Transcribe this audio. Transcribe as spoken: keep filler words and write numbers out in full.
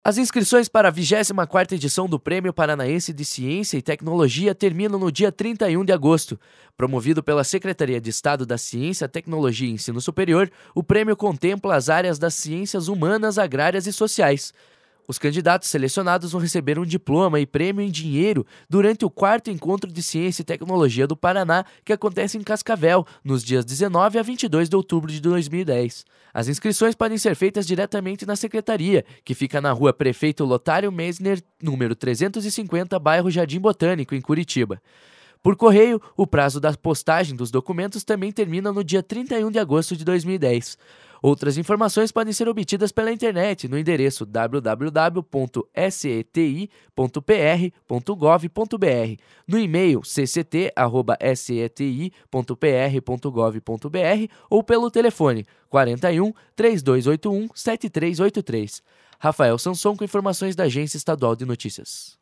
As inscrições para a vigésima quarta edição do Prêmio Paranaense de Ciência e Tecnologia terminam no dia trinta e um de agosto. Promovido pela Secretaria de Estado da Ciência, Tecnologia e Ensino Superior, o prêmio contempla as áreas das ciências humanas, agrárias e sociais. Os candidatos selecionados vão receber um diploma e prêmio em dinheiro durante o quarto Encontro de Ciência e Tecnologia do Paraná, que acontece em Cascavel, nos dias dezenove a vinte e dois de outubro de dois mil e dez. As inscrições podem ser feitas diretamente na secretaria, que fica na rua Prefeito Lotário Mesner, número trezentos e cinquenta, bairro Jardim Botânico, em Curitiba. Por correio, o prazo da postagem dos documentos também termina no dia trinta e um de agosto de dois mil e dez. Outras informações podem ser obtidas pela internet no endereço w w w ponto s e t i ponto p r ponto gov ponto b r, no e-mail c c t arroba s e t i ponto p r ponto gov ponto b r ou pelo telefone quarenta e um, três dois oito um, sete três oito três. Rafael Sanson com informações da Agência Estadual de Notícias.